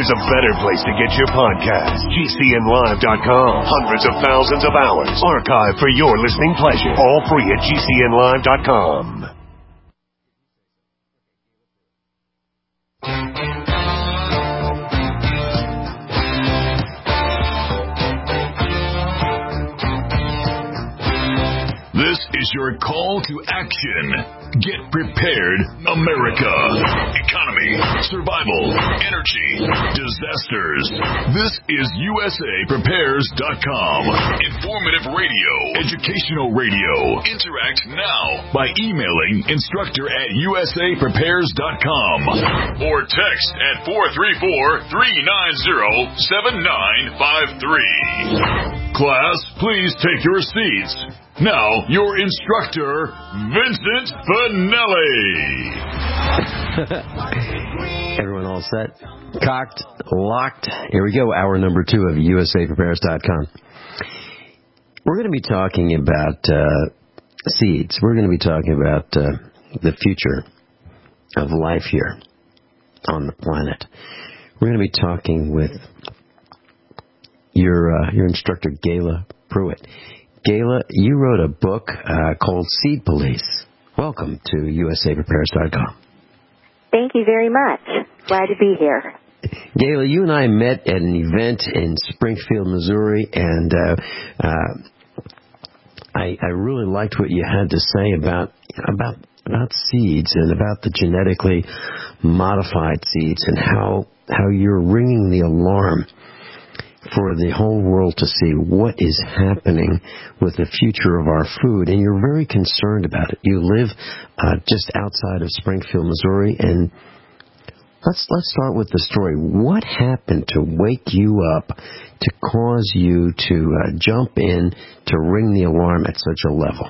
there's a better place to get your podcast. GCNlive.com. Hundreds of thousands of hours archived for your listening pleasure. All free at GCNlive.com. This is your call to action. Get prepared, America. Economy, survival, energy, disasters. This is USAPrepares.com. Informative radio, educational radio. Interact now by emailing instructor@USAPrepares.com or text at 434-390-7953. Class, please take your seats. Now, your instructor, Vincent Finelli. Everyone all set? Cocked, locked. Here we go, hour number 2 of USAPrepares.com. We're going to be talking about seeds. We're going to be talking about the future of life here on the planet. We're going to be talking with your instructor, Gayla Pruitt. Gayla, you wrote a book called Seed Police. Welcome to USAPrepares.com. Thank you very much. Glad to be here. Gayla, you and I met at an event in Springfield, Missouri, and I really liked what you had to say about seeds and about the genetically modified seeds and how you're ringing the alarm for the whole world to see what is happening with the future of our food, and you're very concerned about it. You live just outside of Springfield, Missouri, and let's start with the story. What happened to wake you up to cause you to jump in to ring the alarm at such a level?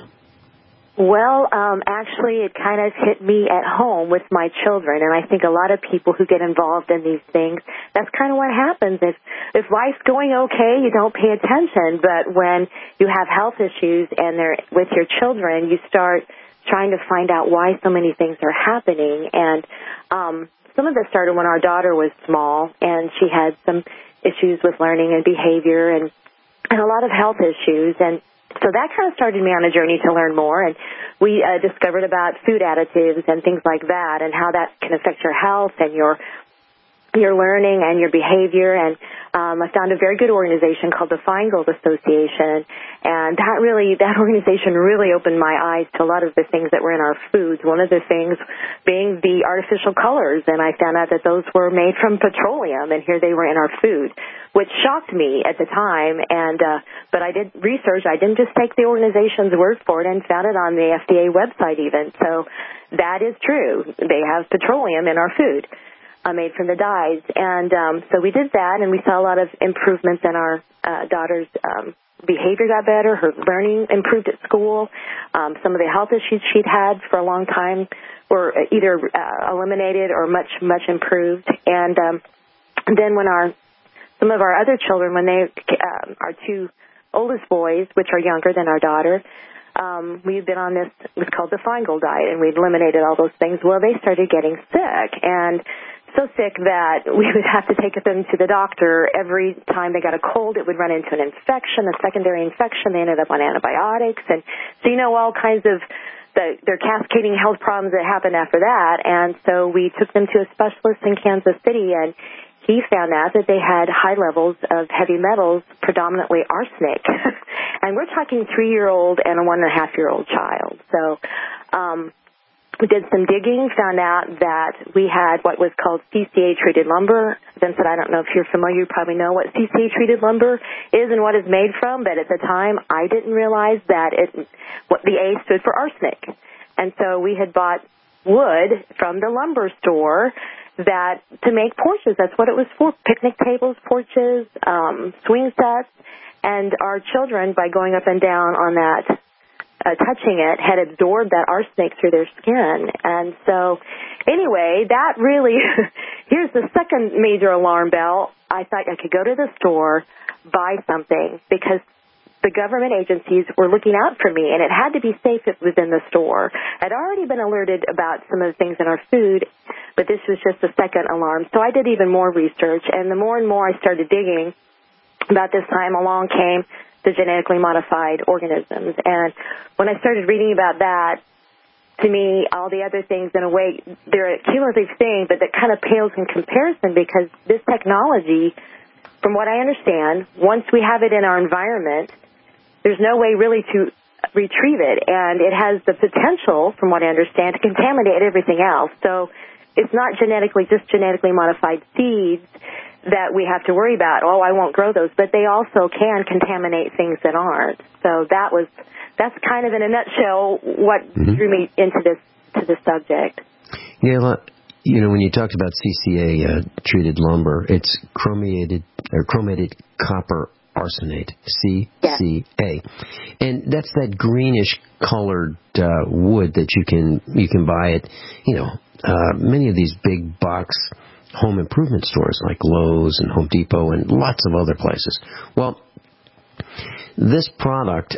Well, actually, it kind of hit me at home with my children, and I think a lot of people who get involved in these things, that's kind of what happens. If life's going okay, you don't pay attention, but when you have health issues and they're with your children, you start trying to find out why so many things are happening. And some of this started when our daughter was small, and she had some issues with learning and behavior and a lot of health issues, and so that kind of started me on a journey to learn more, and we discovered about food additives and things like that and how that can affect your health and your learning and your behavior. And I found a very good organization called the Feingold Association, and that organization really opened my eyes to a lot of the things that were in our foods, one of the things being the artificial colors, and I found out that those were made from petroleum, and here they were in our food, which shocked me at the time. And but I did research. I didn't just take the organization's word for it and found it on the FDA website even. So that is true. They have petroleum in our food. Made from the dyes. And so we did that, and we saw a lot of improvements in our daughter's behavior got better. Her learning improved at school. Some of the health issues she'd had for a long time were either eliminated or much, much improved. And then when some of our other children, when our 2 oldest boys, which are younger than our daughter, we've been on this, it was called the Feingold diet, and we'd eliminated all those things. Well, they started getting sick, and so sick that we would have to take them to the doctor. Every time they got a cold, it would run into an infection, a secondary infection. They ended up on antibiotics. And so, all kinds of their cascading health problems that happened after that. And so we took them to a specialist in Kansas City, and he found out that they had high levels of heavy metals, predominantly arsenic. And we're talking 3-year-old and a 1.5-year-old child. So we did some digging, found out that we had what was called CCA-treated lumber. Vincent, I don't know if you're familiar. You probably know what CCA-treated lumber is and what it's made from, but at the time I didn't realize that what the A stood for arsenic. And so we had bought wood from the lumber store to make porches. That's what it was for, picnic tables, porches, swing sets. And our children, by going up and down on that, touching it, had absorbed that arsenic through their skin. And so, anyway, that really, here's the second major alarm bell. I thought I could go to the store, buy something, because the government agencies were looking out for me, and it had to be safe within the store. I'd already been alerted about some of the things in our food, but this was just a second alarm. So I did even more research, and the more and more I started digging, about this time along came the genetically modified organisms. And when I started reading about that, to me, all the other things, in a way, they're a cumulative thing, but that kind of pales in comparison, because this technology, from what I understand, once we have it in our environment, there's no way really to retrieve it, and it has the potential, from what I understand, to contaminate everything else. So it's not just genetically modified seeds that we have to worry about. Oh, I won't grow those, but they also can contaminate things that aren't. So that's kind of in a nutshell what drew me into this subject. Gayla, when you talked about CCA treated lumber, it's chromated copper arsenate, CCA. And that's that greenish colored wood that you can buy at, many of these big box home improvement stores like Lowe's and Home Depot and lots of other places. Well, this product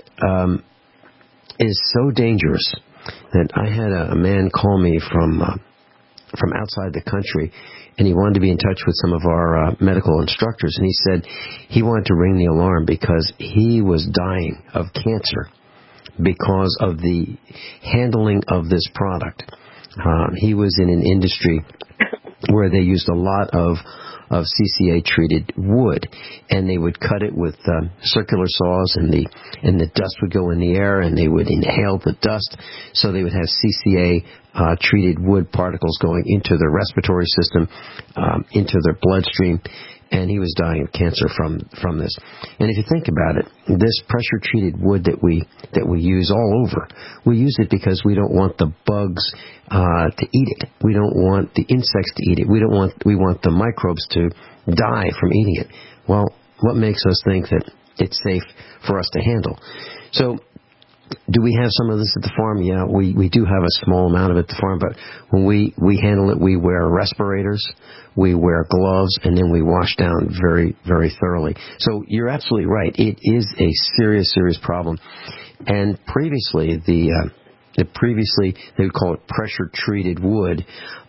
is so dangerous that I had a man call me from outside the country, and he wanted to be in touch with some of our medical instructors, and he said he wanted to ring the alarm because he was dying of cancer because of the handling of this product. He was in an industry where they used a lot of CCA-treated wood, and they would cut it with circular saws, and the dust would go in the air, and they would inhale the dust, so they would have CCA-treated wood particles going into their respiratory system, into their bloodstream, and he was dying of cancer from this. And if you think about it, this pressure-treated wood that we use all over, we use it because we don't want the bugs to eat it. We don't want the insects to eat it. We want the microbes to die from eating it. Well, what makes us think that it's safe for us to handle? So, do we have some of this at the farm? Yeah, we do have a small amount of it at the farm, but when we handle it, we wear respirators, we wear gloves, and then we wash down very, very thoroughly. So you're absolutely right. It is a serious, serious problem. And previously, previously they would call it pressure-treated wood.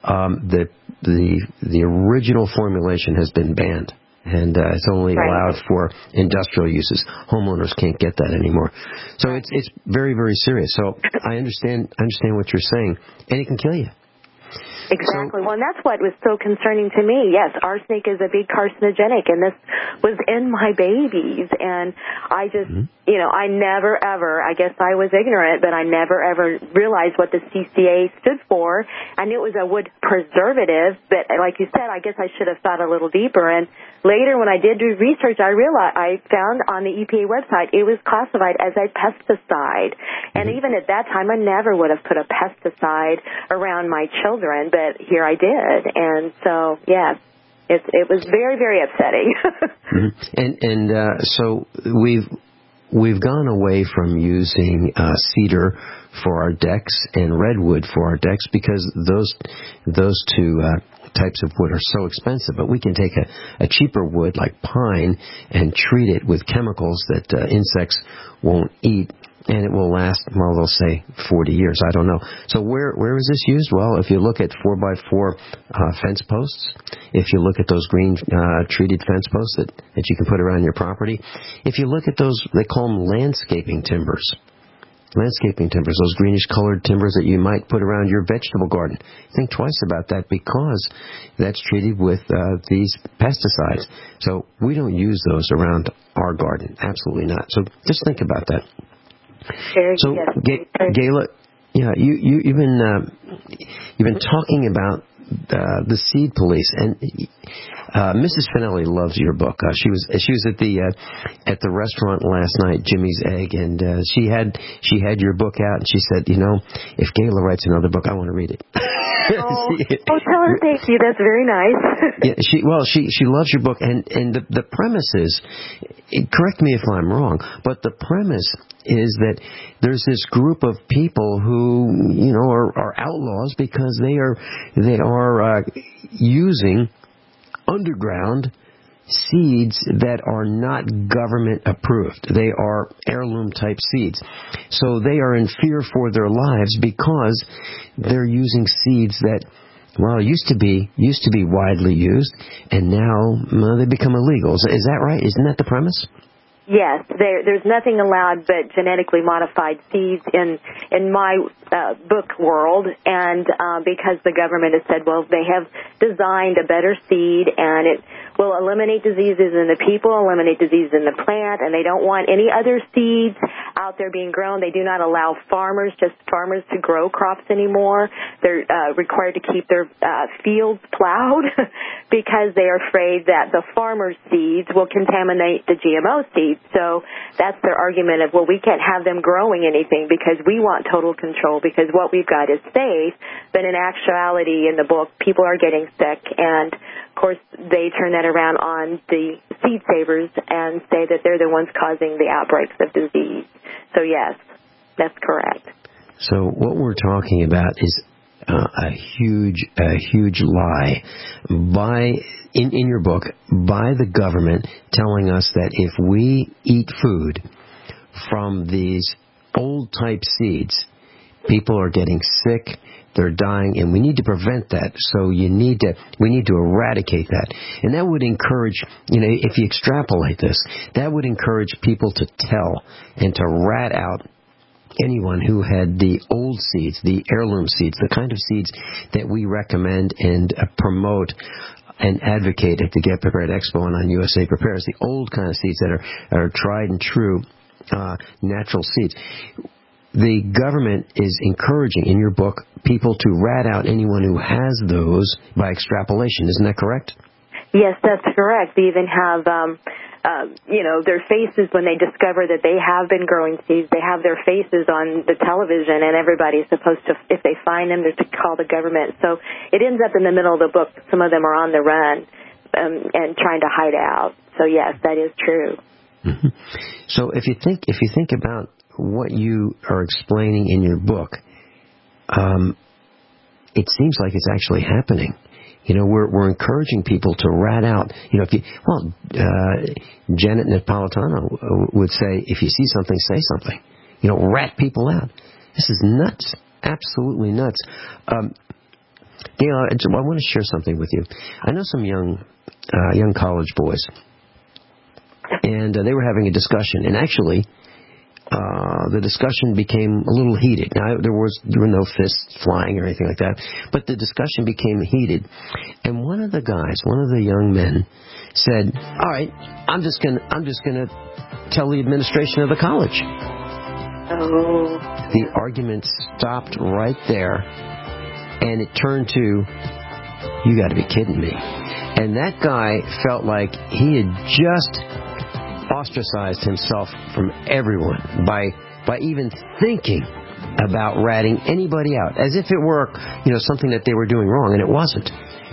The original formulation has been banned. And it's only allowed for industrial uses. Homeowners can't get that anymore. So it's very, very serious. So I understand what you're saying, and it can kill you. Exactly. Well, and that's what was so concerning to me. Yes, arsenic is a big carcinogenic, and this was in my babies. And I just, I never ever, I guess I was ignorant, but I never ever realized what the CCA stood for. I knew it was a wood preservative, but like you said, I guess I should have thought a little deeper. And later when I did do research, I realized, I found on the EPA website it was classified as a pesticide. And even at that time, I never would have put a pesticide around my children, but here I did. And so, yes, it was very, very upsetting. So we've gone away from using cedar for our decks and redwood for our decks because those two types of wood are so expensive. But we can take a cheaper wood like pine and treat it with chemicals that insects won't eat, and it will last, well, they'll say 40 years. I don't know. So where is this used? Well, if you look at 4x4 fence posts, if you look at those green treated fence posts that you can put around your property, if you look at those, they call them landscaping timbers. Landscaping timbers, those greenish-colored timbers that you might put around your vegetable garden. Think twice about that because that's treated with these pesticides. So we don't use those around our garden. Absolutely not. So just think about that. So, Gayla, yeah, you've been talking about the seed police, and Mrs. Finelli loves your book. She was at the restaurant last night, Jimmy's Egg, and she had your book out, and she said, if Gayla writes another book, I want to read it. Tell her thank you. That's very nice. Yeah, she loves your book, and the premise is, correct me if I'm wrong, but the premise is that there's this group of people who are outlaws because they are using underground seeds that are not government approved. They are heirloom type seeds. So they are in fear for their lives because they're using seeds that, well, used to be widely used, and now they become illegal. Is that right? Isn't that the premise? Yes, there's nothing allowed but genetically modified seeds in my book world, and because the government has said, well, they have designed a better seed, and it will eliminate diseases in the people, eliminate diseases in the plant, and they don't want any other seeds out there being grown. They do not allow farmers to grow crops anymore. They're required to keep their fields plowed because they are afraid that the farmers' seeds will contaminate the GMO seeds. So that's their argument of, well, we can't have them growing anything because we want total control because what we've got is safe. But in actuality, in the book, people are getting sick, and of course they turn that around on the seed savers and say that they're the ones causing the outbreaks of disease. So yes, that's correct. So what we're talking about is a huge lie in your book by the government telling us that if we eat food from these old type seeds, people are getting sick, they're dying, and we need to prevent that. So we need to eradicate that. And that would encourage, if you extrapolate this, that would encourage people to tell and to rat out anyone who had the old seeds, the heirloom seeds, the kind of seeds that we recommend and promote and advocate at the Get Prepared Expo and on USA Prepares, the old kind of seeds that are tried and true natural seeds. The government is encouraging, in your book, people to rat out anyone who has those by extrapolation. Isn't that correct? Yes, that's correct. They even have, their faces when they discover that they have been growing seeds. They have their faces on the television, and everybody's supposed to, if they find them, they're to call the government. So it ends up in the middle of the book. Some of them are on the run and trying to hide out. So yes, that is true. Mm-hmm. So if you think about what you are explaining in your book, it seems like it's actually happening. We're encouraging people to rat out. Janet Napolitano would say, if you see something, say something. Rat people out. This is nuts. Absolutely nuts. Gail, I want to share something with you. I know some young college boys, and they were having a discussion, and actually, the discussion became a little heated. Now, there were no fists flying or anything like that, but the discussion became heated. And one of the young men said, "All right, I'm just gonna tell the administration of the college." Oh. The argument stopped right there, and it turned to, "You got to be kidding me!" And that guy felt like he had just ostracized himself from everyone by even thinking about ratting anybody out, as if it were something that they were doing wrong, and it wasn't.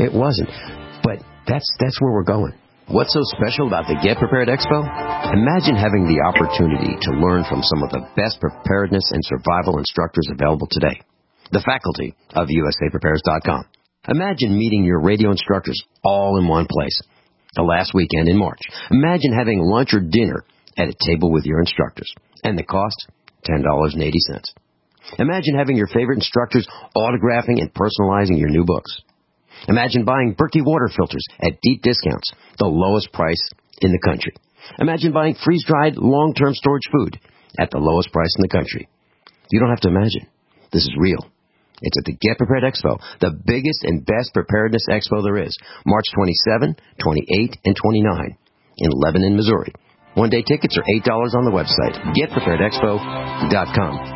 But that's where we're going. What's so special about the Get Prepared Expo? Imagine having the opportunity to learn from some of the best preparedness and survival instructors available today, the faculty of USAPrepares.com. Imagine meeting your radio instructors all in one place the last weekend in March. Imagine having lunch or dinner at a table with your instructors. And the cost, $10.80. Imagine having your favorite instructors autographing and personalizing your new books. Imagine buying Berkey water filters at deep discounts, the lowest price in the country. Imagine buying freeze-dried, long-term storage food at the lowest price in the country. You don't have to imagine. This is real. It's at the Get Prepared Expo, the biggest and best preparedness expo there is, March 27, 28, and 29 in Lebanon, Missouri. One-day tickets are $8 on the website, GetPreparedExpo.com.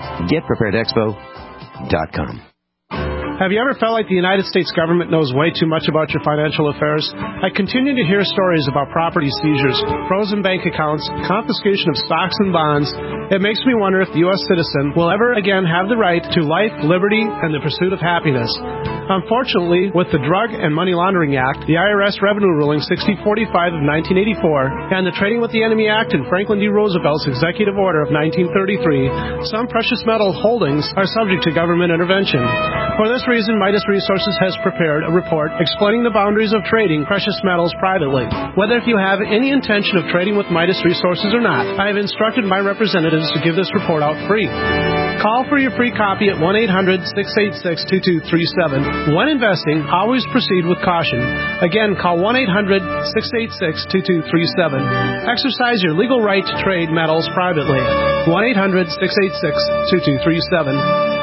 GetPreparedExpo.com. Have you ever felt like the United States government knows way too much about your financial affairs? I continue to hear stories about property seizures, frozen bank accounts, confiscation of stocks and bonds. It makes me wonder if the U.S. citizen will ever again have the right to life, liberty, and the pursuit of happiness. Unfortunately, with the Drug and Money Laundering Act, the IRS Revenue Ruling 6045 of 1984, and the Trading with the Enemy Act and Franklin D. Roosevelt's Executive Order of 1933, some precious metal holdings are subject to government intervention. For this reason, Midas Resources has prepared a report explaining the boundaries of trading precious metals privately. Whether if you have any intention of trading with Midas Resources or not, I have instructed my representatives to give this report out free. Call for your free copy at 1-800-686-2237. When investing, always proceed with caution. Again, call 1-800-686-2237. Exercise your legal right to trade metals privately. 1-800-686-2237.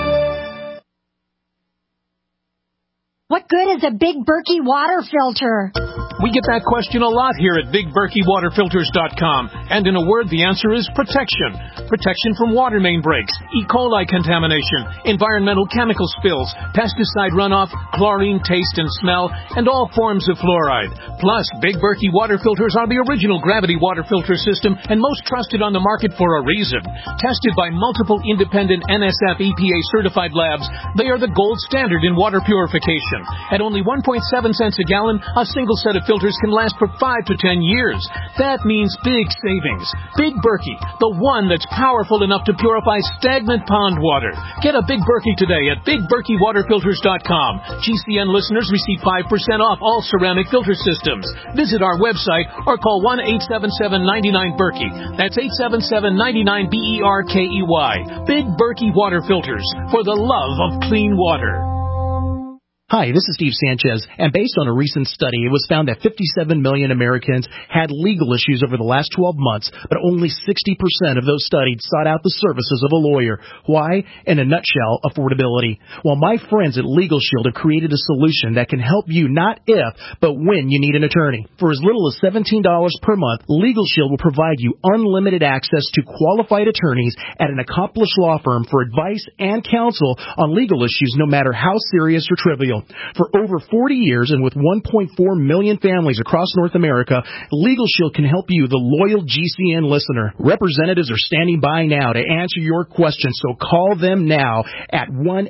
What good is a Big Berkey water filter? We get that question a lot here at BigBerkeyWaterFilters.com. And in a word, the answer is protection. Protection from water main breaks, E. coli contamination, environmental chemical spills, pesticide runoff, chlorine taste and smell, and all forms of fluoride. Plus, Big Berkey water filters are the original gravity water filter system and most trusted on the market for a reason. Tested by multiple independent NSF EPA certified labs, they are the gold standard in water purification. At only 1.7 cents a gallon, a single set of filters can last for 5 to 10 years. That means big savings. Big Berkey, the one that's powerful enough to purify stagnant pond water. Get a Big Berkey today at BigBerkeyWaterFilters.com. GCN listeners receive 5% off all ceramic filter systems. Visit our website or call 1-877-99-BERKEY. That's 877-99-BERKEY. Big Berkey Water Filters, for the love of clean water. Hi, this is Steve Sanchez, and based on a recent study, it was found that 57 million Americans had legal issues over the last 12 months, but only 60% of those studied sought out the services of a lawyer. Why? In a nutshell, affordability. Well, my friends at Legal Shield have created a solution that can help you not if, but when you need an attorney. For as little as $17 per month, Legal Shield will provide you unlimited access to qualified attorneys at an accomplished law firm for advice and counsel on legal issues, no matter how serious or trivial. For over 40 years and with 1.4 million families across North America, Legal Shield can help you, the loyal GCN listener. Representatives are standing by now to answer your questions, so call them now at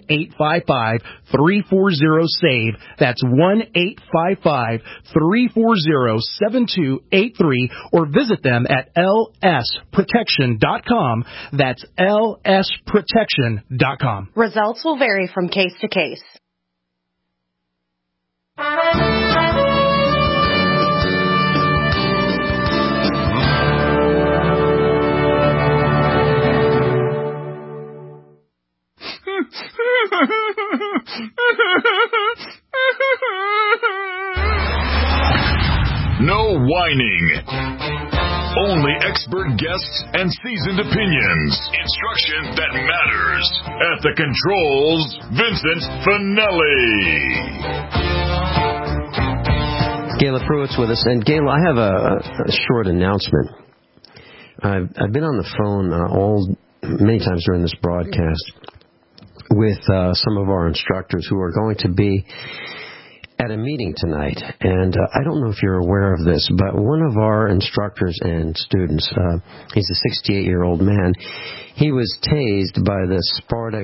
1-855-340-SAVE. That's 1-855-340-7283, or visit them at lsprotection.com. That's lsprotection.com. Results will vary from case to case. No whining. Only expert guests and seasoned opinions. Instruction that matters. At the controls, Vincent Finelli. Gayla Pruitt's with us. And Gayla, I have a short announcement. I've been on the phone many times during this broadcast with some of our instructors who are going to be at a meeting tonight. And I don't know if you're aware of this, but one of our instructors and students, he's a 68-year-old man, he was tased by the Sparta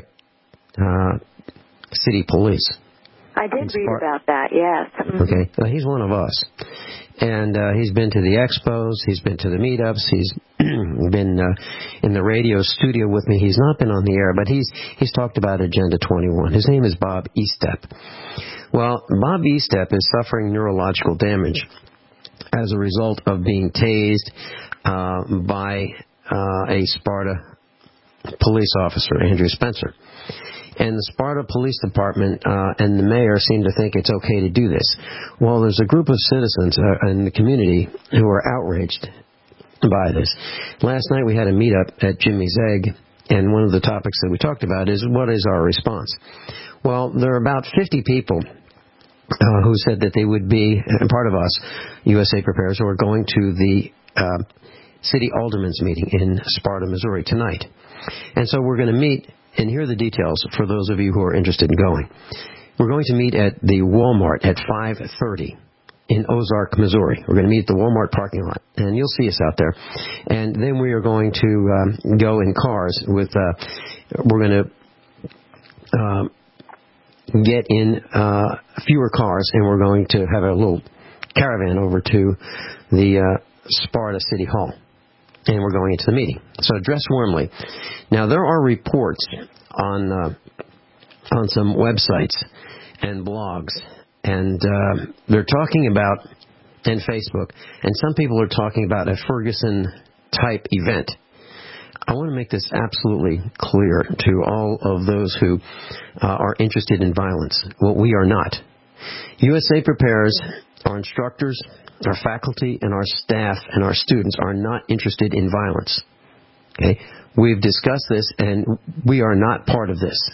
City Police. I did read about that, yes. Okay. He's one of us. And he's been to the expos, he's been to the meetups, he's been in the radio studio with me. He's not been on the air, but he's talked about Agenda 21. His name is Bob Estep. Well, Bob Estep is suffering neurological damage as a result of being tased by a Sparta police officer, Andrew Spencer. And the Sparta Police Department and the mayor seem to think it's okay to do this. Well, there's a group of citizens in the community who are outraged by this. Last night we had a meetup at Jimmy's Egg, and one of the topics that we talked about is what is our response? Well, there are about 50 people who said that they would be, part of us, USA Prepares, who are going to the city alderman's meeting in Sparta, Missouri tonight. And so we're going to meet. And here are the details for those of you who are interested in going. We're going to meet at the Walmart at 5:30 in Ozark, Missouri. We're going to meet at the Walmart parking lot, and you'll see us out there. And then we are going to go in cars with, we're going to get in fewer cars, and we're going to have a little caravan over to the Sparta City Hall. And we're going into the meeting. So dress warmly. Now, there are reports on some websites and blogs, and they're talking about, and Facebook, and some people are talking about a Ferguson-type event. I want to make this absolutely clear to all of those who are interested in violence. Well, we are not. USA Prepares, our instructors, our faculty, and our staff and our students are not interested in violence. Okay? We've discussed this, and we are not part of this.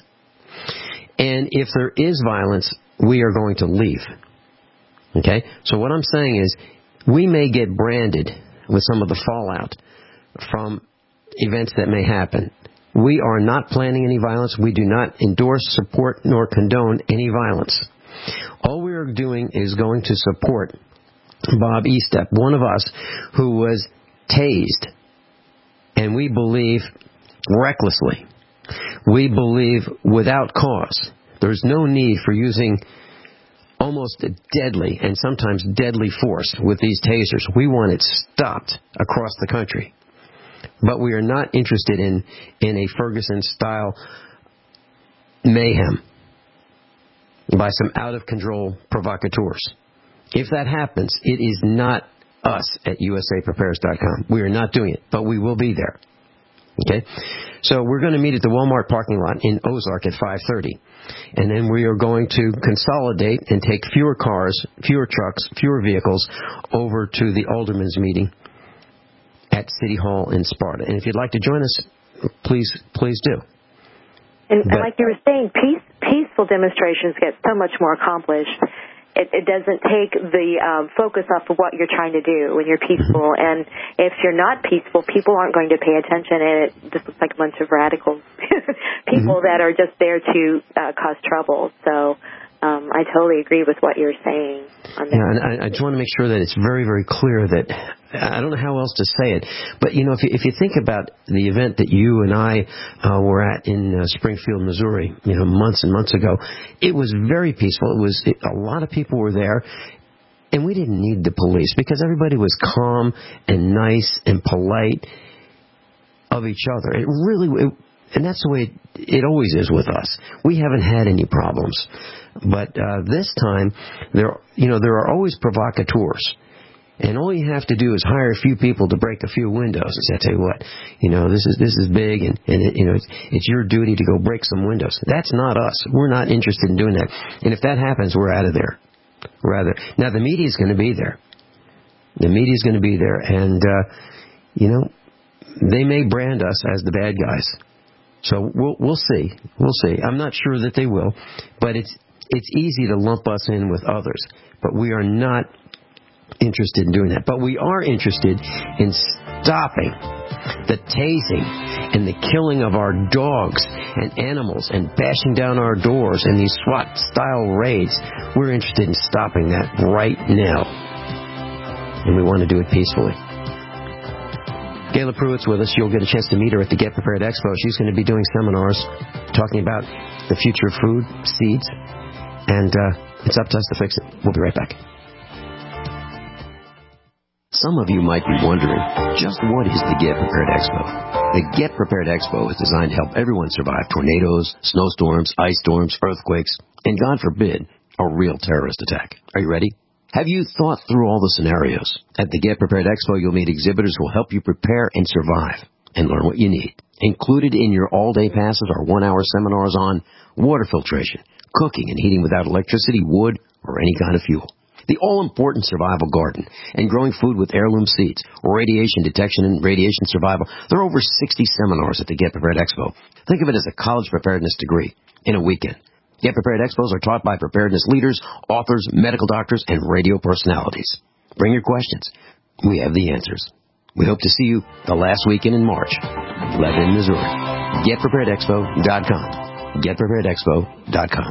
And if there is violence, we are going to leave. Okay? So what I'm saying is, we may get branded with some of the fallout from events that may happen. We are not planning any violence. We do not endorse, support, nor condone any violence. All we are doing is going to support Bob Estep, one of us who was tased, and we believe recklessly. We believe without cause. There's no need for using almost deadly and sometimes deadly force with these tasers. We want it stopped across the country. But we are not interested in a Ferguson-style mayhem by some out-of-control provocateurs. If that happens, it is not us at USAPrepares.com. We are not doing it, but we will be there. Okay? So we're going to meet at the Walmart parking lot in Ozark at 5:30. And then we are going to consolidate and take fewer cars, fewer trucks, fewer vehicles over to the Alderman's meeting at City Hall in Sparta. And if you'd like to join us, please do. And like you were saying, peaceful demonstrations get so much more accomplished. It doesn't take the focus off of what you're trying to do when you're peaceful. And if you're not peaceful, people aren't going to pay attention, and it just looks like a bunch of radicals, people that are just there to cause trouble. So I totally agree with what you're saying on that. Yeah, and I just want to make sure that it's very, very clear that I don't know how else to say it, but if you think about the event that you and I were at in Springfield, Missouri, months and months ago, it was very peaceful. A lot of people were there, and we didn't need the police because everybody was calm and nice and polite of each other. And that's the way it always is with us. We haven't had any problems. But this time, there are always provocateurs. And all you have to do is hire a few people to break a few windows. And say, I tell you what, this is big, and it's your duty to go break some windows. That's not us. We're not interested in doing that. And if that happens, we're out of there. Now, the media is going to be there. The media is going to be there, and they may brand us as the bad guys. So we'll see. We'll see. I'm not sure that they will, but it's easy to lump us in with others. But we are not interested in doing that. But we are interested in stopping the tasing and the killing of our dogs and animals and bashing down our doors and these SWAT-style raids. We're interested in stopping that right now. And we want to do it peacefully. Gayla Pruitt's with us. You'll get a chance to meet her at the Get Prepared Expo. She's going to be doing seminars talking about the future of food, seeds, and it's up to us to fix it. We'll be right back. Some of you might be wondering, just what is the Get Prepared Expo? The Get Prepared Expo is designed to help everyone survive tornadoes, snowstorms, ice storms, earthquakes, and God forbid, a real terrorist attack. Are you ready? Have you thought through all the scenarios? At the Get Prepared Expo, you'll meet exhibitors who will help you prepare and survive and learn what you need. Included in your all-day passes are 1-hour seminars on water filtration, cooking and heating without electricity, wood, or any kind of fuel. The all-important survival garden and growing food with heirloom seeds, radiation detection and radiation survival. There are over 60 seminars at the Get Prepared Expo. Think of it as a college preparedness degree in a weekend. Get Prepared Expos are taught by preparedness leaders, authors, medical doctors, and radio personalities. Bring your questions. We have the answers. We hope to see you the last weekend in March, Lebanon, Missouri. GetPreparedExpo.com. GetPreparedExpo.com.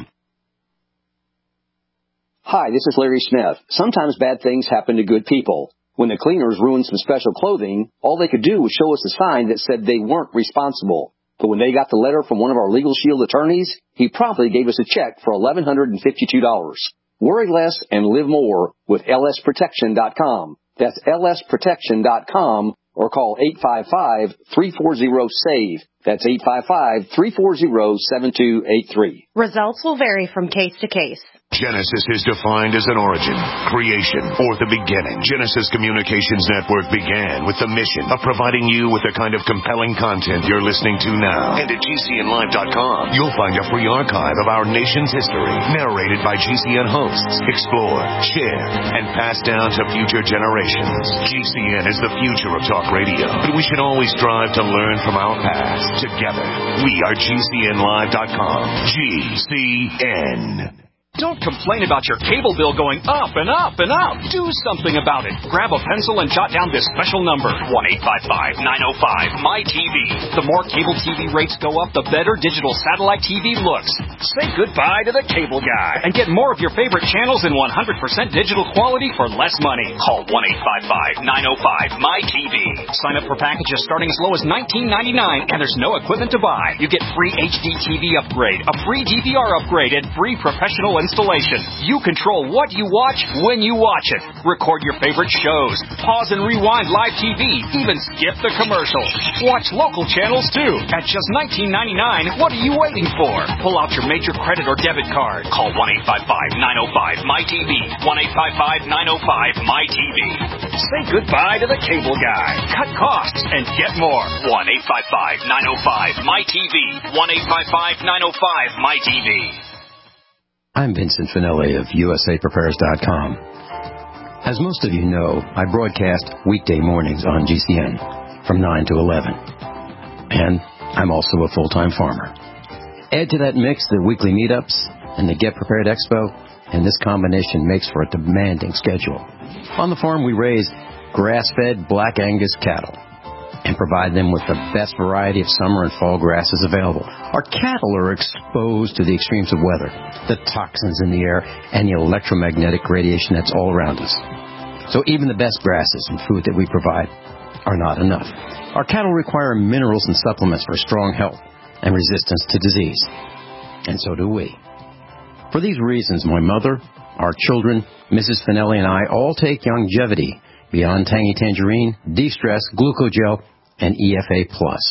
Hi, this is Larry Smith. Sometimes bad things happen to good people. When the cleaners ruined some special clothing, all they could do was show us a sign that said they weren't responsible. But when they got the letter from one of our Legal Shield attorneys, he promptly gave us a check for $1,152. Worry less and live more with lsprotection.com. That's lsprotection.com, or call 855-340-SAVE. That's 855-340-7283. Results will vary from case to case. Genesis is defined as an origin, creation, or the beginning. Genesis Communications Network began with the mission of providing you with the kind of compelling content you're listening to now. And at GCNlive.com, you'll find a free archive of our nation's history, narrated by GCN hosts, explored, shared, and passed down to future generations. GCN is the future of talk radio, but we should always strive to learn from our past. Together, we are GCNlive.com. GCN. Don't complain about your cable bill going up and up and up. Do something about it. Grab a pencil and jot down this special number, 1-855-905-MY-TV. The more cable TV rates go up, the better digital satellite TV looks. Say goodbye to the cable guy and get more of your favorite channels in 100% digital quality for less money. Call 1-855-905-MY-TV. Sign up for packages starting as low as $19.99, and there's no equipment to buy. You get free HD TV upgrade, a free DVR upgrade, and free professional installation. You control what you watch when you watch it. Record your favorite shows. Pause and rewind live TV. Even skip the commercials. Watch local channels too. At just $19.99, what are you waiting for? Pull out your major credit or debit card. Call 1-855-905-MY-TV. 1-855-905-MY-TV. Say goodbye to the cable guy. Cut costs and get more. 1-855-905-MY-TV. 1-855-905-MY-TV. I'm Vincent Finelli of USAPrepares.com. As most of you know, I broadcast weekday mornings on GCN from 9 to 11. And I'm also a full-time farmer. Add to that mix the weekly meetups and the Get Prepared Expo, and this combination makes for a demanding schedule. On the farm, we raise grass-fed Black Angus cattle and provide them with the best variety of summer and fall grasses available. Our cattle are exposed to the extremes of weather, the toxins in the air, and the electromagnetic radiation that's all around us. So even the best grasses and food that we provide are not enough. Our cattle require minerals and supplements for strong health and resistance to disease. And so do we. For these reasons, my mother, our children, Mrs. Finelli, and I all take Longevity, Beyond Tangy Tangerine, De-Stress, Glucogel, and EFA+.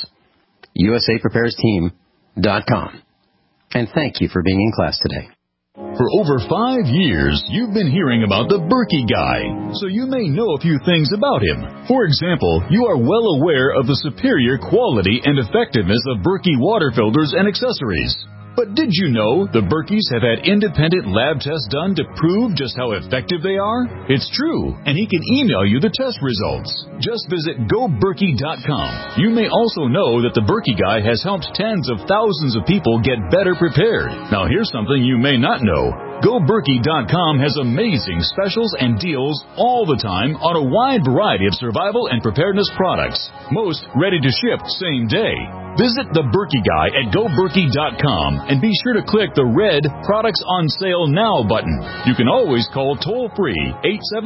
USAPreparesTeam.com. And thank you for being in class today. For over 5 years, you've been hearing about the Berkey Guy, so you may know a few things about him. For example, you are well aware of the superior quality and effectiveness of Berkey water filters and accessories. But did you know the Berkeys have had independent lab tests done to prove just how effective they are? It's true, and he can email you the test results. Just visit GoBerkey.com. You may also know that the Berkey Guy has helped tens of thousands of people get better prepared. Now here's something you may not know. GoBerkey.com has amazing specials and deals all the time on a wide variety of survival and preparedness products. Most ready to ship same day. Visit the Berkey Guy at GoBerkey.com and be sure to click the red Products on Sale Now button. You can always call toll-free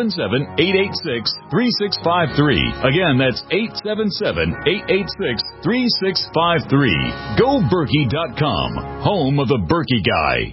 877-886-3653. Again, that's 877-886-3653. GoBerkey.com, home of the Berkey Guy.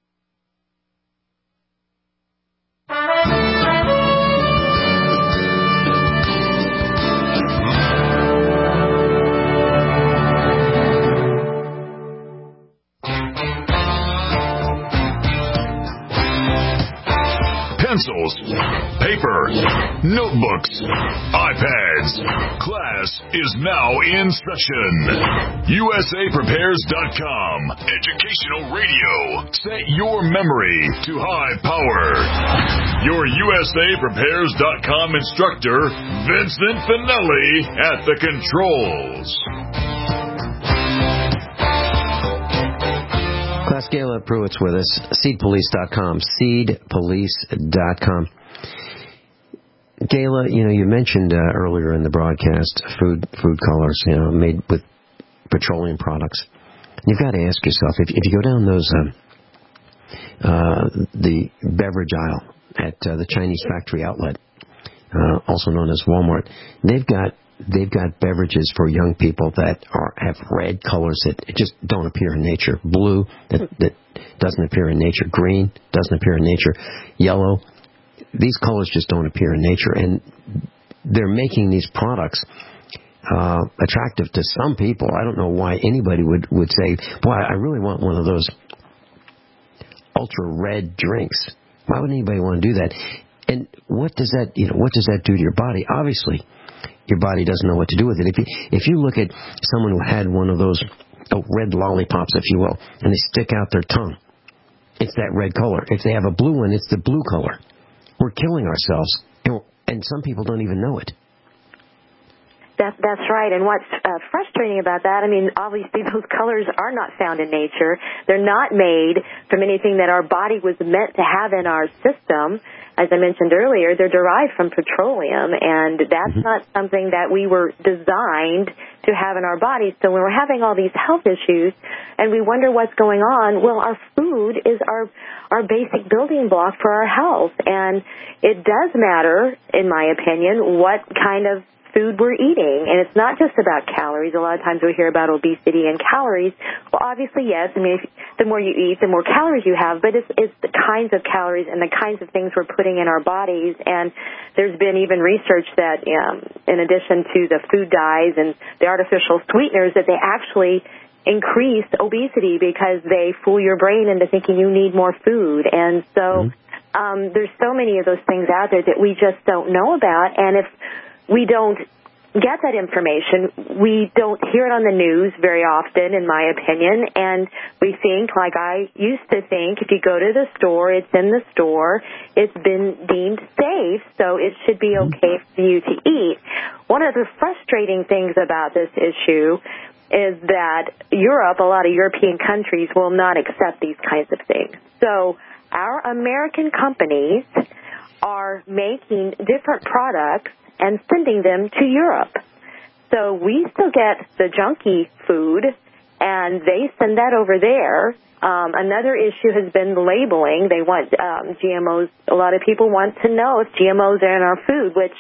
Pencils, paper, notebooks, iPads. Class is now in session. USAPrepares.com. Educational radio. Set your memory to high power. Your USAPrepares.com instructor, Vincent Finelli, at the controls. Class Gayla Pruitt's with us, seedpolice.com, seedpolice.com. Gayla, you mentioned earlier in the broadcast food colors, made with petroleum products. You've got to ask yourself, if you go down those the beverage aisle at the Chinese factory outlet, also known as Walmart, they've got they've got beverages for young people that have red colors that just don't appear in nature. Blue, that doesn't appear in nature. Green, doesn't appear in nature. Yellow, these colors just don't appear in nature. And they're making these products attractive to some people. I don't know why anybody would say, boy, I really want one of those ultra red drinks. Why would anybody want to do that? And what does that do to your body? Obviously, your body doesn't know what to do with it. If you look at someone who had one of those red lollipops, if you will, and they stick out their tongue, it's that red color. If they have a blue one, it's the blue color. We're killing ourselves, and some people don't even know it. That's right. And what's frustrating about that, I mean, obviously those colors are not found in nature. They're not made from anything that our body was meant to have in our system. As I mentioned earlier, they're derived from petroleum, and that's not something that we were designed to have in our bodies. So when we're having all these health issues and we wonder what's going on, well, our food is our basic building block for our health. And it does matter, in my opinion, what kind of food we're eating. And it's not just about calories. A lot of times we hear about obesity and calories. Well, obviously, yes. I mean, the more you eat, the more calories you have, but it's the kinds of calories and the kinds of things we're putting in our bodies. And there's been even research that, in addition to the food dyes and the artificial sweeteners, that they actually increase obesity because they fool your brain into thinking you need more food. And so there's so many of those things out there that we just don't know about. And if we don't get that information, we don't hear it on the news very often, in my opinion, and we think, like I used to think, if you go to the store, it's in the store, it's been deemed safe, so it should be okay for you to eat. One of the frustrating things about this issue is that Europe, a lot of European countries, will not accept these kinds of things. So our American companies are making different products and sending them to Europe. So we still get the junky food, and they send that over there. Another issue has been labeling. They want GMOs. A lot of people want to know if GMOs are in our food, which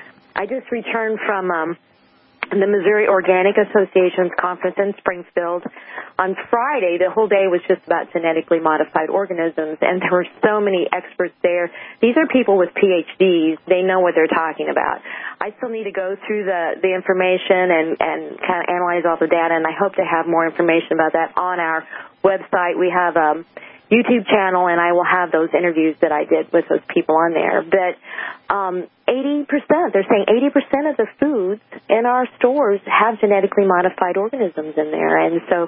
I just returned from the Missouri Organic Association's conference in Springfield. On Friday, the whole day was just about genetically modified organisms, and there were so many experts there. These are people with PhDs. They know what they're talking about. I still need to go through the information and kind of analyze all the data, and I hope to have more information about that on our website. We have a YouTube channel, and I will have those interviews that I did with those people on there. But 80%, they're saying 80% of the foods in our stores have genetically modified organisms in there. And so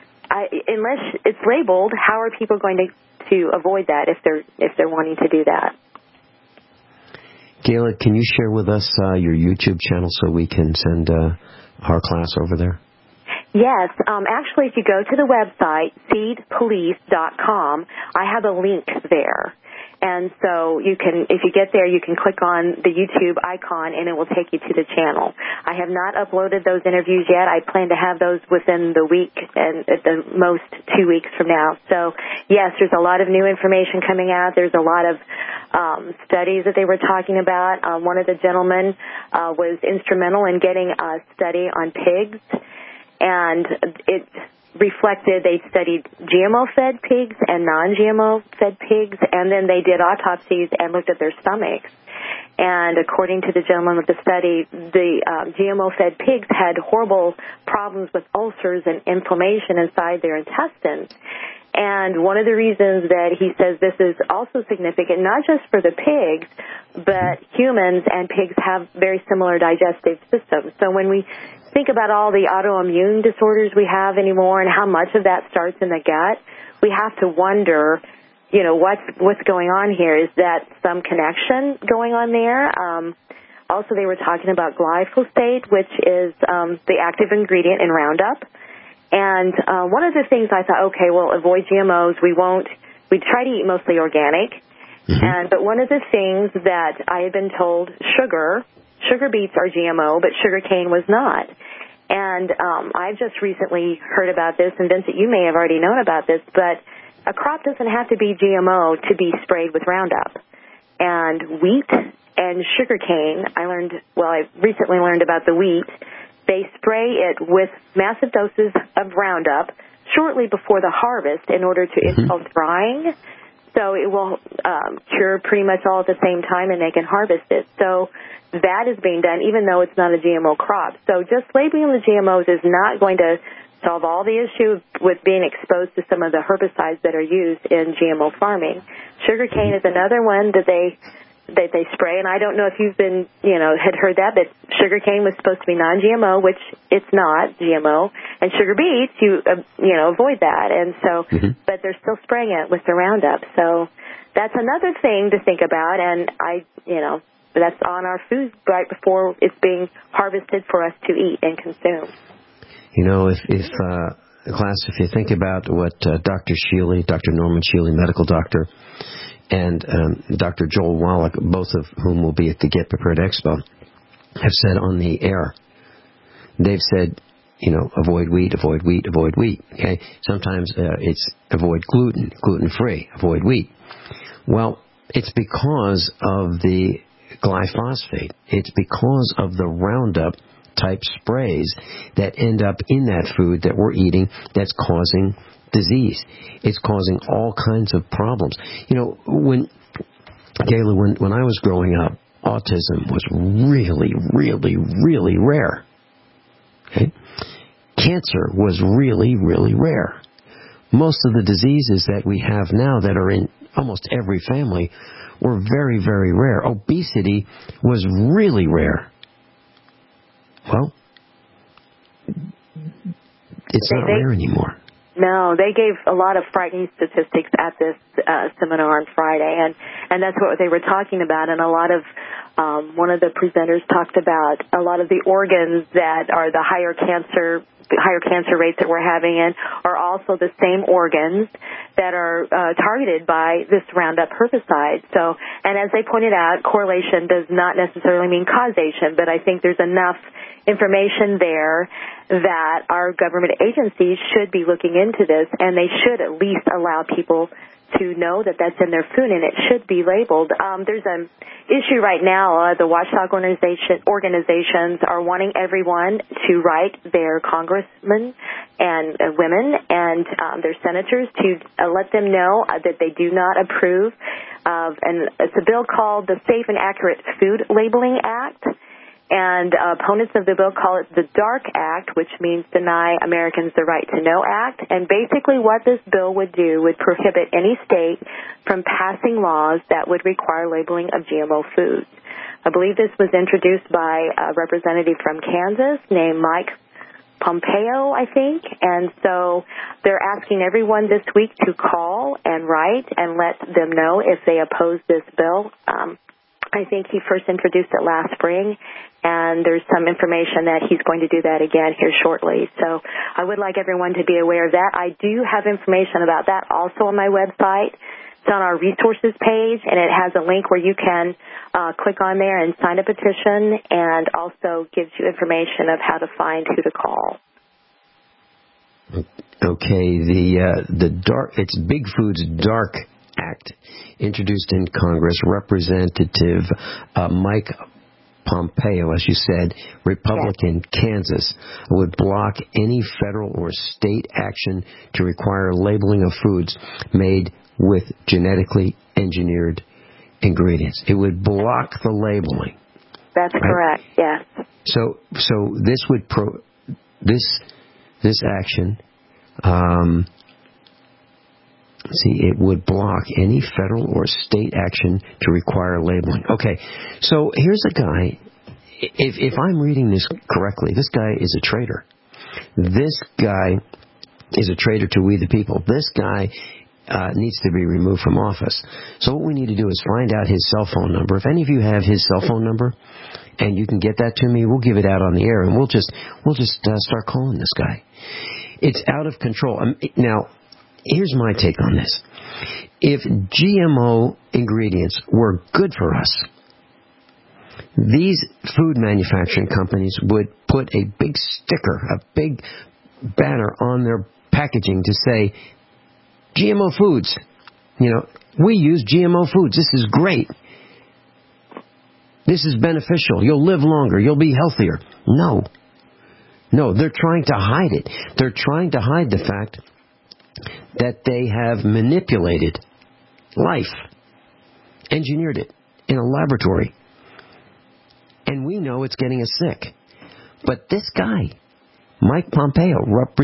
unless it's labeled, how are people going to avoid that if they're wanting to do that? Gayla, can you share with us your YouTube channel so we can send our class over there? Yes. Actually, if you go to the website, seedpolice.com, I have a link there. And so you can, if you get there, you can click on the YouTube icon and it will take you to the channel. I have not uploaded those interviews yet. I plan to have those within the week and at the most 2 weeks from now. So yes, there's a lot of new information coming out. There's a lot of studies that they were talking about. One of the gentlemen was instrumental in getting a study on pigs, and it reflected, they studied GMO-fed pigs and non-GMO-fed pigs, and then they did autopsies and looked at their stomachs. And according to the gentleman with the study, the GMO-fed pigs had horrible problems with ulcers and inflammation inside their intestines. And one of the reasons that he says this is also significant, not just for the pigs, but humans and pigs have very similar digestive systems. So when we think about all the autoimmune disorders we have anymore and how much of that starts in the gut, we have to wonder, you know, what's going on here. Is that some connection going on there? Also, they were talking about glyphosate, which is the active ingredient in Roundup. And one of the things I thought, okay, well, avoid GMOs. We try to eat mostly organic. But one of the things that I had been told, sugar beets are GMO, but sugar cane was not. And I've just recently heard about this, and Vincent, you may have already known about this, but a crop doesn't have to be GMO to be sprayed with Roundup. And wheat and sugarcane, I recently learned about the wheat. They spray it with massive doses of Roundup shortly before the harvest in order to install drying. So it will cure pretty much all at the same time, and they can harvest it. So that is being done, even though it's not a GMO crop. So just labeling the GMOs is not going to solve all the issue with being exposed to some of the herbicides that are used in GMO farming. Sugarcane is another one that they spray, and I don't know if you've been, had heard that, but sugarcane was supposed to be non-GMO, which it's not GMO, and sugar beets, you avoid that, and so, but they're still spraying it with the Roundup, so that's another thing to think about, and that's on our food right before it's being harvested for us to eat and consume. If you think about what Dr. Norman Shealy, medical doctor, and Dr. Joel Wallach, both of whom will be at the Get Prepared Expo, have said on the air, they've said, avoid wheat, avoid wheat, avoid wheat. Okay, sometimes it's avoid gluten, gluten-free, avoid wheat. Well, it's because of the glyphosate. It's because of the Roundup type sprays that end up in that food that we're eating that's causing disease. It's causing all kinds of problems. When I was growing up, autism was really, really, really rare. Okay? Cancer was really, really rare. Most of the diseases that we have now that are in almost every family were very, very rare. Obesity was really rare. Well, it's not rare anymore. No, they gave a lot of frightening statistics at this seminar on Friday, and that's what they were talking about. And a lot of one of the presenters talked about a lot of the organs that are the higher cancer rates that we're having in are also the same organs that are targeted by this Roundup herbicide. So, and as they pointed out, correlation does not necessarily mean causation, but I think there's enough information there that our government agencies should be looking into this, and they should at least allow people to know that that's in their food, and it should be labeled. There's an issue right now. The watchdog organizations are wanting everyone to write their congressmen and women and their senators to let them know that they do not approve of, and it's a bill called the Safe and Accurate Food Labeling Act. And opponents of the bill call it the DARK Act, which means Deny Americans the Right to Know Act. And basically what this bill would do would prohibit any state from passing laws that would require labeling of GMO foods. I believe this was introduced by a representative from Kansas named Mike Pompeo, I think. And so they're asking everyone this week to call and write and let them know if they oppose this bill. I think he first introduced it last spring, and there's some information that he's going to do that again here shortly. So I would like everyone to be aware of that. I do have information about that also on my website. It's on our resources page, and it has a link where you can click on there and sign a petition, and also gives you information of how to find who to call. Okay, it's Big Food's DARK Act, introduced in Congress. Representative Mike Pompeo, as you said, Republican, Kansas, would block any federal or state action to require labeling of foods made with genetically engineered ingredients. It would block the labeling. That's correct, yes. So this would this action it would block any federal or state action to require labeling. Okay, so here's a guy, if I'm reading this correctly, this guy is a traitor. This guy is a traitor to we the people. This guy needs to be removed from office. So what we need to do is find out his cell phone number. If any of you have his cell phone number and you can get that to me, we'll give it out on the air, and we'll just start calling this guy. It's out of control. Now, here's my take on this. If GMO ingredients were good for us, these food manufacturing companies would put a big sticker, a big banner on their packaging to say, GMO foods. We use GMO foods. This is great. This is beneficial. You'll live longer. You'll be healthier. No. No, they're trying to hide it. They're trying to hide the fact that they have manipulated life, engineered it in a laboratory. And we know it's getting us sick. But this guy, Mike Pompeo,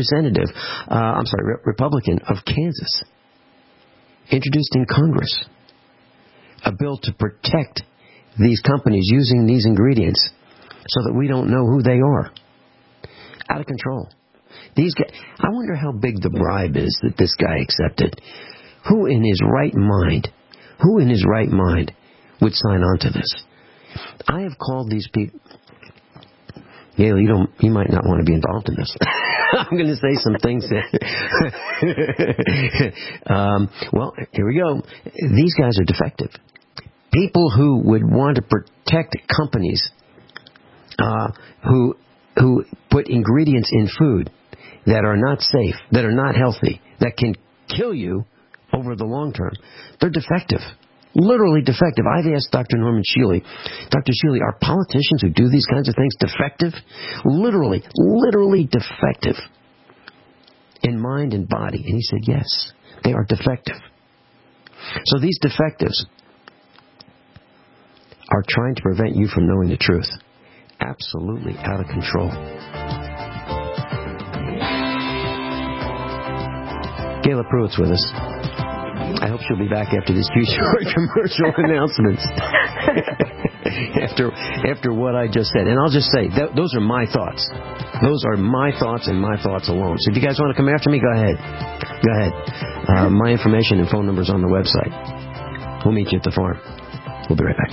Republican of Kansas, introduced in Congress a bill to protect these companies using these ingredients so that we don't know who they are. Out of control. These guys, I wonder how big the bribe is that this guy accepted. Who in his right mind would sign on to this? I have called these people. Gail, you might not want to be involved in this. I'm going to say some things that... well, here we go. These guys are defective. People who would want to protect companies who put ingredients in food that are not safe, that are not healthy, that can kill you over the long term, they're defective. Literally defective. I've asked Dr. Norman Shealy, Dr. Shealy, are politicians who do these kinds of things defective? Literally defective in mind and body. And he said, yes, they are defective. So these defectives are trying to prevent you from knowing the truth. Absolutely out of control. Gayla Pruitt's with us. I hope she'll be back after these few short commercial announcements. after what I just said. And I'll just say, those are my thoughts. Those are my thoughts and my thoughts alone. So if you guys want to come after me, go ahead. Go ahead. My information and phone numbers on the website. We'll meet you at the farm. We'll be right back.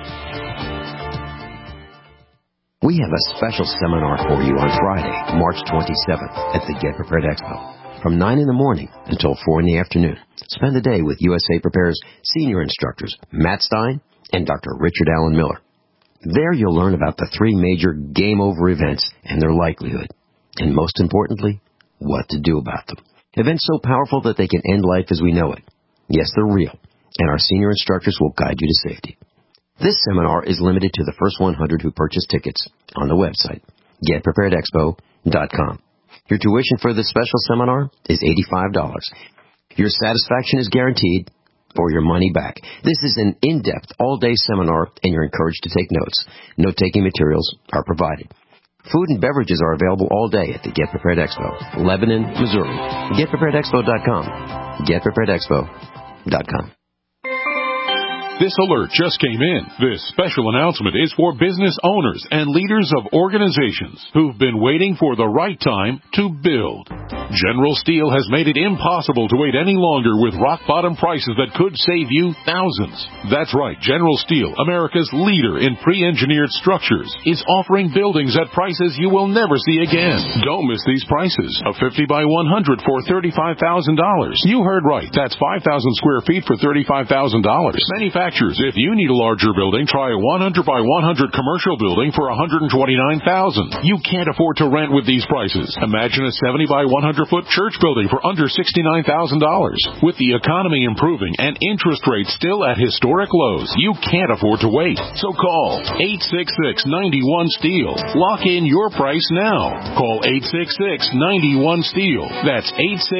We have a special seminar for you on Friday, March 27th at the Get Prepared Expo. From 9 in the morning until 4 in the afternoon. Spend the day with USA Prepare's senior instructors, Matt Stein and Dr. Richard Allen Miller. There you'll learn about the 3 major game over events and their likelihood. And most importantly, what to do about them. Events so powerful that they can end life as we know it. Yes, they're real. And our senior instructors will guide you to safety. This seminar is limited to the first 100 who purchase tickets on the website, getpreparedexpo.com. Your tuition for this special seminar is $85. Your satisfaction is guaranteed or your money back. This is an in-depth, all-day seminar, and you're encouraged to take notes. Note-taking materials are provided. Food and beverages are available all day at the Get Prepared Expo, Lebanon, Missouri. GetPreparedExpo.com. GetPreparedExpo.com. This alert just came in. This special announcement is for business owners and leaders of organizations who've been waiting for the right time to build. General Steel has made it impossible to wait any longer with rock-bottom prices that could save you thousands. That's right. General Steel, America's leader in pre-engineered structures, is offering buildings at prices you will never see again. Don't miss these prices. A 50 by 100 for $35,000. You heard right. That's 5,000 square feet for $35,000. Manufacturers, if you need a larger building, try a 100 by 100 commercial building for $129,000. You can't afford to rent with these prices. Imagine a 70 by 100 foot church building for under $69,000. With the economy improving and interest rates still at historic lows, you can't afford to wait. So call 866-91-STEEL. Lock in your price now. Call 866-91-STEEL. That's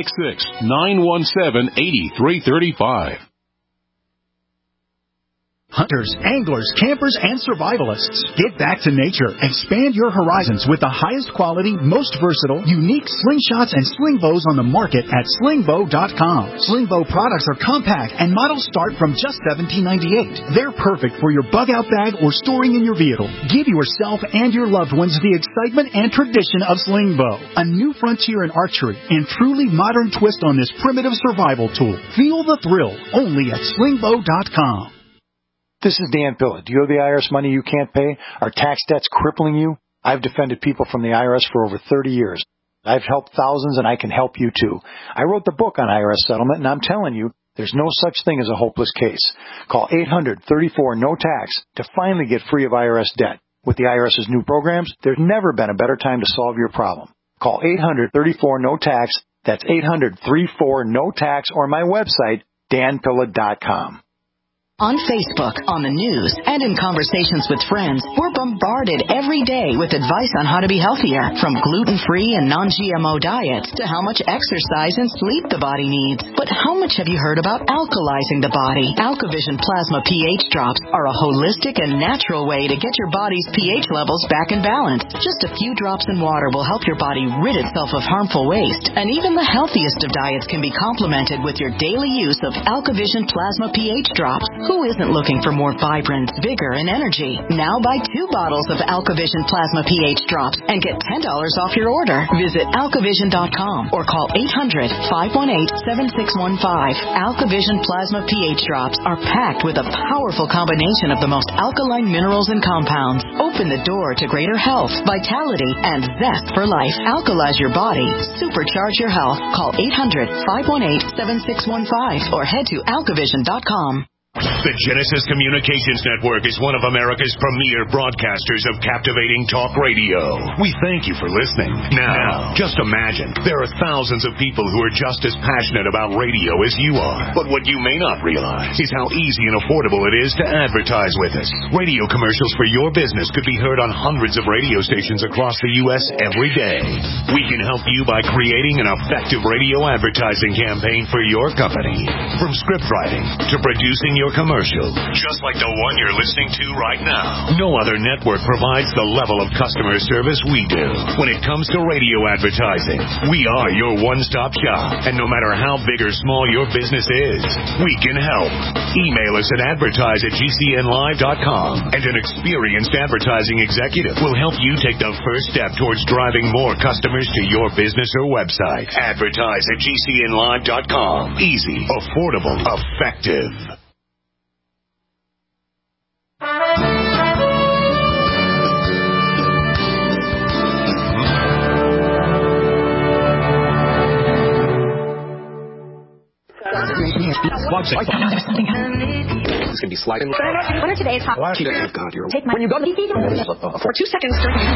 866-917-8335. Hunters, anglers, campers, and survivalists. Get back to nature. Expand your horizons with the highest quality, most versatile, unique slingshots and sling bows on the market at slingbow.com. Slingbow products are compact and models start from just $17.98. They're perfect for your bug-out bag or storing in your vehicle. Give yourself and your loved ones the excitement and tradition of Slingbow. A new frontier in archery and truly modern twist on this primitive survival tool. Feel the thrill only at slingbow.com. This is Dan Pilla. Do you owe the IRS money you can't pay? Are tax debts crippling you? I've defended people from the IRS for over 30 years. I've helped thousands, and I can help you too. I wrote the book on IRS settlement, and I'm telling you, there's no such thing as a hopeless case. Call 800-34-NO-TAX to finally get free of IRS debt. With the IRS's new programs, there's never been a better time to solve your problem. Call 800-34-NO-TAX. That's 800-34-NO-TAX, or my website, danpilla.com. On Facebook, on the news, and in conversations with friends, we're bombarded every day with advice on how to be healthier, from gluten-free and non-GMO diets to how much exercise and sleep the body needs. But how much have you heard about alkalizing the body? AlkaVision Plasma pH drops are a holistic and natural way to get your body's pH levels back in balance. Just a few drops in water will help your body rid itself of harmful waste, and even the healthiest of diets can be complemented with your daily use of AlkaVision Plasma pH drops. Who isn't looking for more vibrance, vigor, and energy? Now buy 2 bottles of AlkaVision Plasma pH drops and get $10 off your order. Visit alkavision.com or call 800-518-7615. AlkaVision Plasma pH drops are packed with a powerful combination of the most alkaline minerals and compounds. Open the door to greater health, vitality, and zest for life. Alkalize your body. Supercharge your health. Call 800-518-7615 or head to alkavision.com. The Genesis Communications Network is one of America's premier broadcasters of captivating talk radio. We thank you for listening. Now, just imagine, there are thousands of people who are just as passionate about radio as you are. But what you may not realize is how easy and affordable it is to advertise with us. Radio commercials for your business could be heard on hundreds of radio stations across the U.S. every day. We can help you by creating an effective radio advertising campaign for your company. From script writing to producing your commercial, just like the one you're listening to right now. No other network provides the level of customer service we do. When it comes to radio advertising, we are your one-stop shop. And no matter how big or small your business is, we can help. Email us at advertise@gcnlive.com, and an experienced advertising executive will help you take the first step towards driving more customers to your business or website. Advertise@gcnlive.com. Easy, affordable, effective. It's going to be sliding. What are today's hot? Oh, God, you're... Take my... When you go to... For 2 seconds.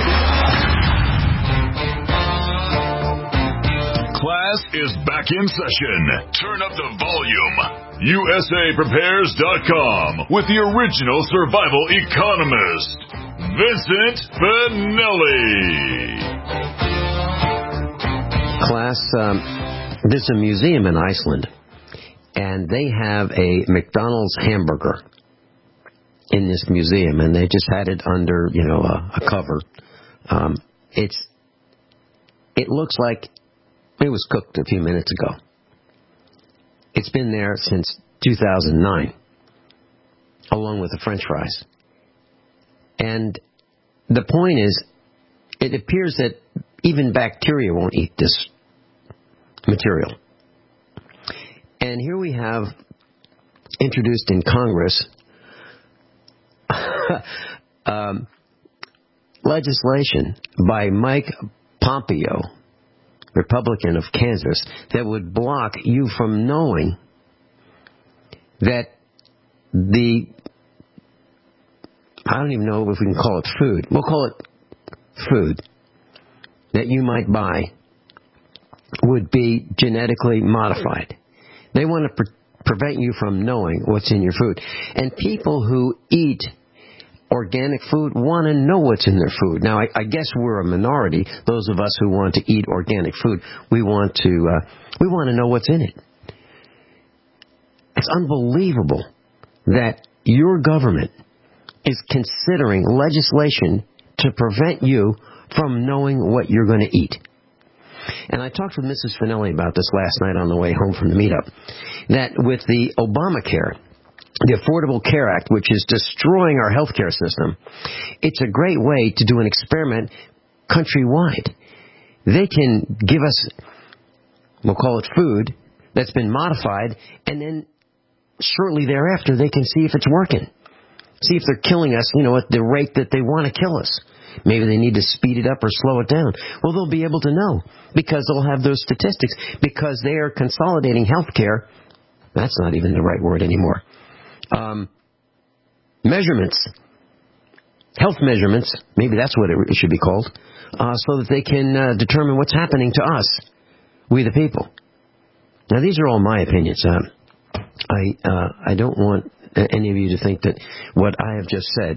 Class is back in session. Turn up the volume. USAPrepares.com with the original survival economist, Vincent Finelli. Class, there's a museum in Iceland, and they have a McDonald's hamburger in this museum, and they just had it under, a cover. It looks like it was cooked a few minutes ago. It's been there since 2009, along with the French fries. And the point is, it appears that even bacteria won't eat this material. And here we have introduced in Congress legislation by Mike Pompeo, Republican of Kansas, that would block you from knowing that I don't even know if we can call it food. We'll call it food that you might buy would be genetically modified. They want to prevent you from knowing what's in your food. And people who eat organic food want to know what's in their food. Now, I guess we're a minority. Those of us who want to eat organic food, we want to know what's in it. It's unbelievable that your government is considering legislation to prevent you from knowing what you're going to eat. And I talked with Mrs. Finelli about this last night on the way home from the meetup, that with the Obamacare, the Affordable Care Act, which is destroying our healthcare system, it's a great way to do an experiment countrywide. They can give us, we'll call it food, that's been modified, and then shortly thereafter they can see if it's working. See if they're killing us, at the rate that they want to kill us. Maybe they need to speed it up or slow it down. Well, they'll be able to know because they'll have those statistics, because they are consolidating healthcare. That's not even the right word anymore. Measurements. Health measurements, maybe that's what it should be called, so that they can determine what's happening to us, we the people. Now, these are all my opinions. I don't want any of you to think that what I have just said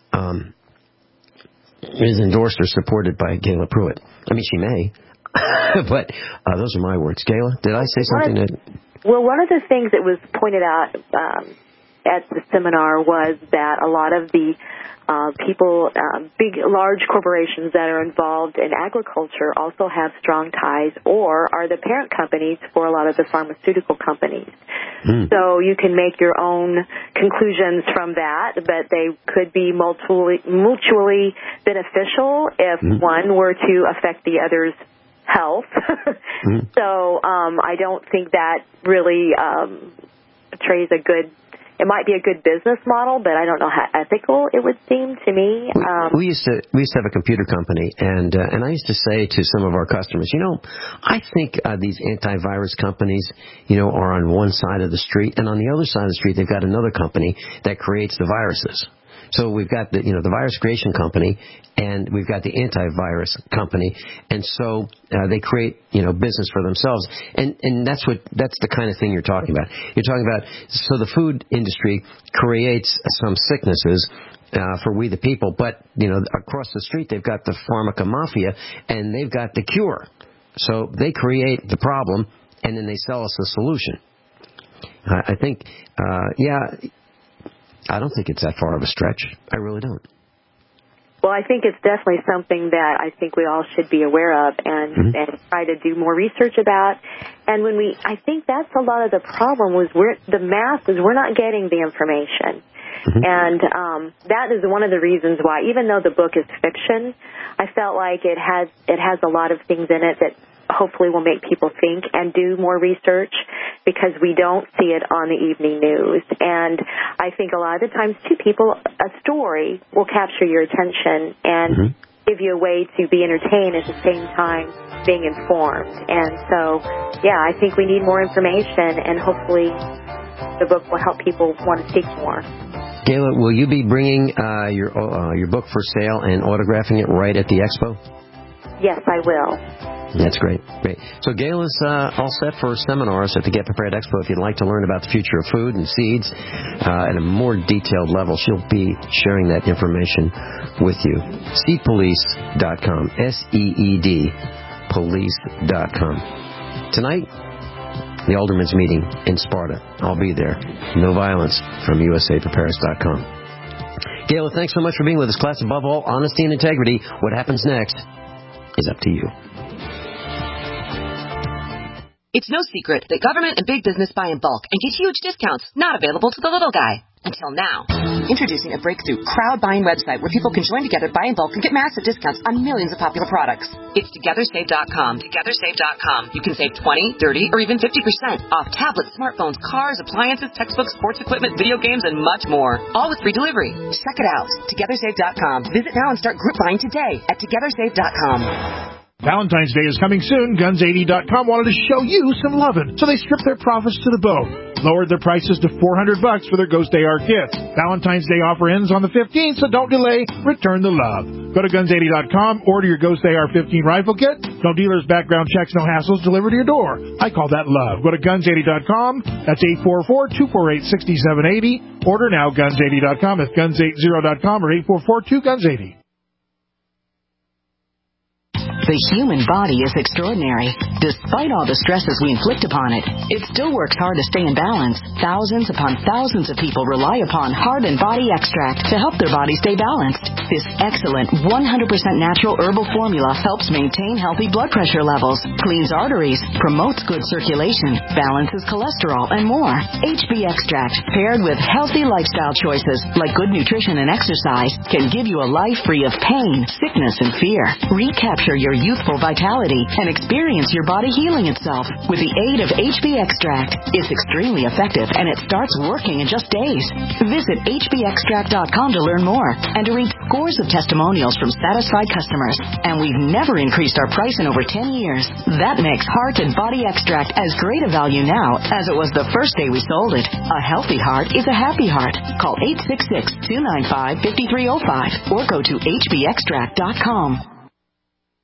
is endorsed or supported by Gayla Pruitt. I mean, she may, but those are my words. Gayla, did I say something that... Well, one of the things that was pointed out at the seminar was that a lot of the people, large corporations that are involved in agriculture also have strong ties or are the parent companies for a lot of the pharmaceutical companies. So you can make your own conclusions from that, but they could be mutually beneficial if one were to affect the other's health. So I don't think that really portrays a good... It might be a good business model, but I don't know how ethical it would seem to me. We used to have a computer company, and I used to say to some of our customers, I think these antivirus companies, are on one side of the street, and on the other side of the street they've got another company that creates the viruses. So we've got the virus creation company, and we've got the antivirus company, and so they create business for themselves, and that's the kind of thing you're talking about. You're talking about so the food industry creates some sicknesses for we the people, but across the street they've got the pharmaca mafia, and they've got the cure. So they create the problem, and then they sell us a solution. I think, I don't think it's that far of a stretch. I really don't. Well, I think it's definitely something that I think we all should be aware of and try to do more research about. And I think that's a lot of the problem was the masses, we're not getting the information. And that is one of the reasons why, even though the book is fiction, I felt like it has a lot of things in it that hopefully will make people think and do more research, because we don't see it on the evening news. And I think a lot of the times, too, a story will capture your attention and give you a way to be entertained at the same time being informed. And so, I think we need more information, and hopefully the book will help people want to seek more. Gayla, will you be bringing your book for sale and autographing it right at the expo? Yes, I will. That's great. So Gayla's all set for seminars at the Get Prepared Expo. If you'd like to learn about the future of food and seeds at a more detailed level, she'll be sharing that information with you. Seedpolice.com. SEED police.com. Tonight, the Alderman's meeting in Sparta. I'll be there. No violence from USAPrepares.com. Gayla, thanks so much for being with us. Class, above all, honesty and integrity. What happens next is up to you. It's no secret that government and big business buy in bulk and get huge discounts not available to the little guy. Until now. Introducing a breakthrough crowd buying website where people can join together, buy in bulk, and get massive discounts on millions of popular products. It's TogetherSave.com. TogetherSave.com. You can save 20, 30, or even 50% off tablets, smartphones, cars, appliances, textbooks, sports equipment, video games, and much more. All with free delivery. Check it out. TogetherSave.com. Visit now and start group buying today at TogetherSave.com. Valentine's Day is coming soon. Guns80.com wanted to show you some lovin', so they stripped their profits to the bone. Lowered their prices to $400 for their Ghost AR kits. Valentine's Day offer ends on the 15th, so don't delay. Return the love. Go to Guns80.com, order your Ghost AR-15 rifle kit. No dealers, background checks, no hassles, delivered to your door. I call that love. Go to Guns80.com. That's 844-248-6780. Order now, Guns80.com. That's Guns80.com or 844-2-GUNS80. The human body is extraordinary. Despite all the stresses we inflict upon it, it still works hard to stay in balance. Thousands upon thousands of people rely upon Heart and Body Extract to help their body stay balanced. This excellent 100% natural herbal formula helps maintain healthy blood pressure levels, cleans arteries, promotes good circulation, balances cholesterol, and more. HB Extract, paired with healthy lifestyle choices like good nutrition and exercise, can give you a life free of pain, sickness, and fear. Recapture your youthful vitality and experience your body healing itself with the aid of HB Extract. It's extremely effective and it starts working in just days. Visit hbextract.com to learn more and to read scores of testimonials from satisfied customers. And we've never increased our price in over 10 years. That makes Heart and Body Extract as great a value now as it was the first day we sold it. A healthy heart is a happy heart. Call 866-295-5305 or go to hbextract.com.